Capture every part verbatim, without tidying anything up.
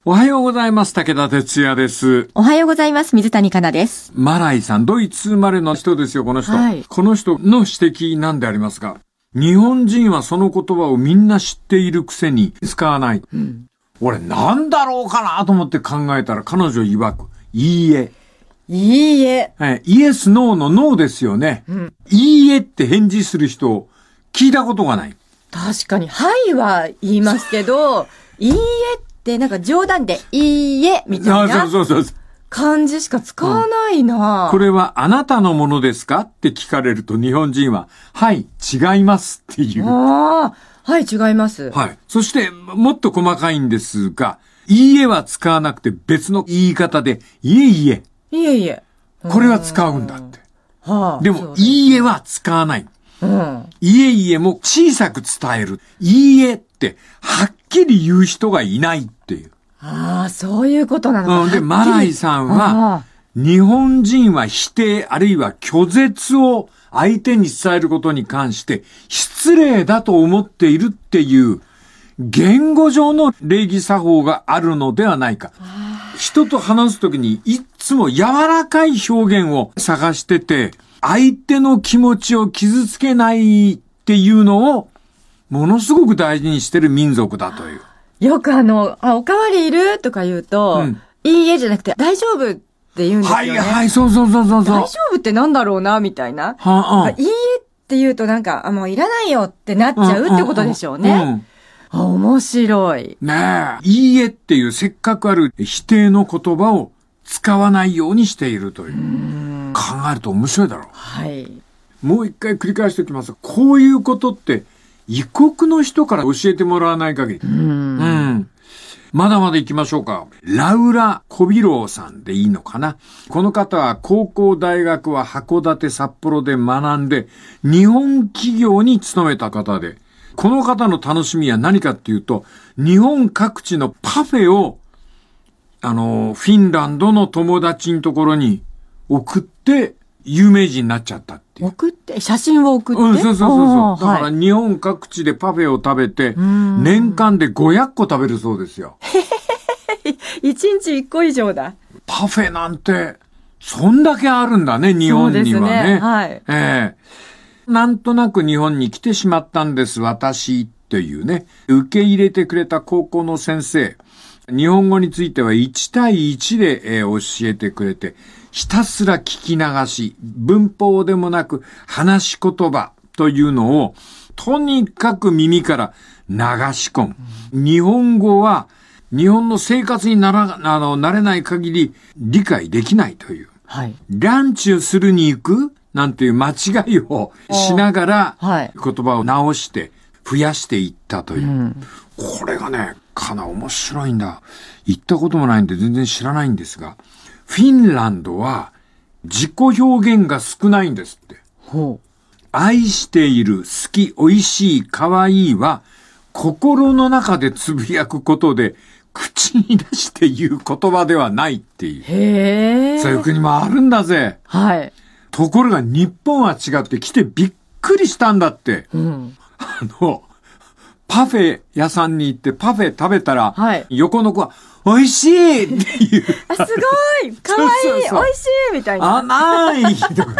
おはようございます。武田哲也です。 おはようございます。水谷香奈です。 マライさん、ドイツ生まれの人ですよ、この人。はい、この人の指摘なんでありますが、日本人はその言葉をみんな知っているくせに使わない。うん、俺、なんだろうかなと思って考えたら、彼女曰く、いいえ。 いいえ。 はい、イエス、ノーのノーですよね。うん、いいえって返事する人、聞いたことがない。 確かに、はいは言いますけど、いいえってなんか冗談で、いいえみたいな感じしか使わないな、 うん、これはあなたのものですかって聞かれると日本人は、はい、違いますっていう。 ああ、はい、違います。 はい。そして、もっと細かいんですが、いいえは使わなくて別の言い方で、いえいえ。 いえいえ。 これは使うんだって。 はあ、 でも、いいえは使わない。 うん、 いえいえも小さく伝える。いいえってはっきり言う人がいないっていう。 ああ、そういうことなのか。 うん、で、マライさんは、日本人は否定あるいは拒絶を相手に伝えることに関して失礼だと思っているっていう言語上の礼儀作法があるのではないか。人と話すときにいつも柔らかい表現を探してて、相手の気持ちを傷つけないっていうのをものすごく大事にしてる民族だという。 よくあの、あ、おかわりいるとか言うと、うん、いいえじゃなくて大丈夫って言うんですよね。 はいはい、そうそうそうそう。 大丈夫ってなんだろうな、みたいな。 はあ、 いいえって言うとなんか、あ、もういらないよってなっちゃうってことでしょうね。うんうんうんあ、面白い。 ねえ。いいえっていうせっかくある否定の言葉を使わないようにしているという。う考えると面白いだろう。 はい。 もう一回繰り返しておきます。こういうことって異国の人から教えてもらわない限り。 うん。うん。 まだまだ行きましょうか。ラウラ・コビローさんでいいのかな。この方は高校大学は函館札幌で学んで日本企業に勤めた方で、この方の楽しみは何かっていうと、日本各地のパフェを、あの、フィンランドの友達のところに送って、有名人になっちゃったっていう。 送って写真を送って、 うん、そうそうそうそう。だから日本各地でパフェを食べて、年間でごひゃっこ食べるそうですよ。 いちにちいっこ以上だ。 パフェなんて、そんだけあるんだね、日本にはね。そうですね。 はい。 ええーなんとなく日本に来てしまったんです、私、というね。受け入れてくれた高校の先生。日本語についてはいち対いちで、えー、教えてくれて、ひたすら聞き流し、文法でもなく話し言葉というのを、とにかく耳から流し込む。うん、日本語は、日本の生活になら、あの、慣れない限り理解できないという。 はい。 ランチをするに行くなんていう間違いをしながら、言葉を直して増やしていったという。うん、これがね、かな面白いんだ。行ったこともないんで全然知らないんですが、フィンランドは自己表現が少ないんですって。 ほう。 愛している、好き、美味しい、可愛いは心の中でつぶやくことで口に出して言う言葉ではないっていう。 へー。 そういう国もあるんだぜ。 はい。 ところが日本は違って来てびっくりしたんだって。 うん、 あの、パフェ屋さんに行ってパフェ食べたら、はい、横の子は、美味しいっていう。 あ、すごいかわいいそうそうそう美味しいみたいな。 甘いとか。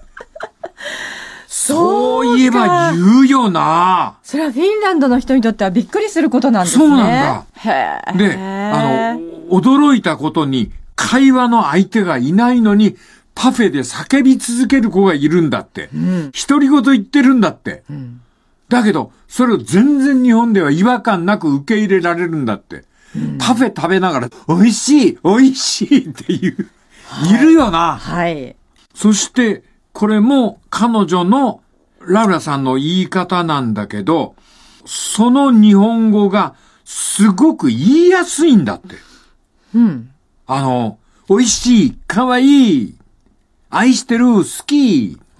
そういえば言うよな。 それはフィンランドの人にとってはびっくりすることなんですね。 そうなんだ。 へー。 で、あの、驚いたことに、会話の相手がいないのに、パフェで叫び続ける子がいるんだって。うん、独り言言ってるんだって、うん。だけど、それを全然日本では違和感なく受け入れられるんだって。うん、パフェ食べながら、美味しい美味しいっていう、はい、いるよな。 はい。 そして、これも彼女のラウラさんの言い方なんだけど、その日本語がすごく言いやすいんだって。 うん。 あの、美味しい、可愛い、愛してる、好き、 うん、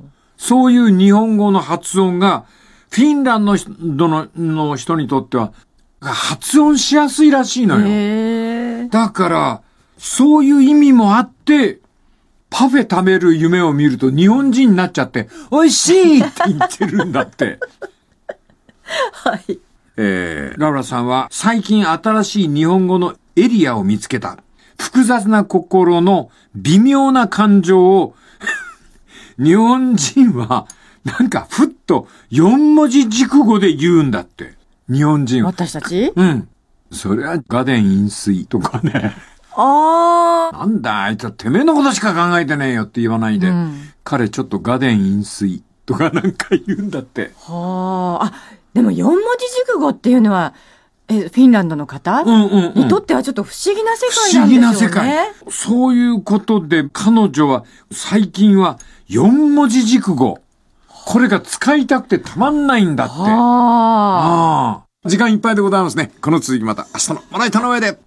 そういう日本語の発音がフィンランドの、の人にとっては発音しやすいらしいのよ。 へー。 だからそういう意味もあってパフェ食べる夢を見ると日本人になっちゃって美味しいって言ってるんだってはい。 えー、ラウラさんは最近新しい日本語のエリアを見つけた。複雑な心の微妙な感情を日本人はなんかふっと四文字熟語で言うんだって。日本人は。 私たち？ うん。それはガデン飲水とかね。 ああ。 なんだあいつはてめえのことしか考えてねえよって言わないで、うん、彼ちょっとガデン飲水とかなんか言うんだって。 はあ。あ、でも四文字熟語っていうのは、え、フィンランドの方、うんうんうん、にとってはちょっと不思議な世界なんですよね。不思議な世界。 そういうことで彼女は最近は四文字熟語。これが使いたくてたまんないんだって。はあ。ああ。時間いっぱいでございますね。この続きまた明日のまな板の上で。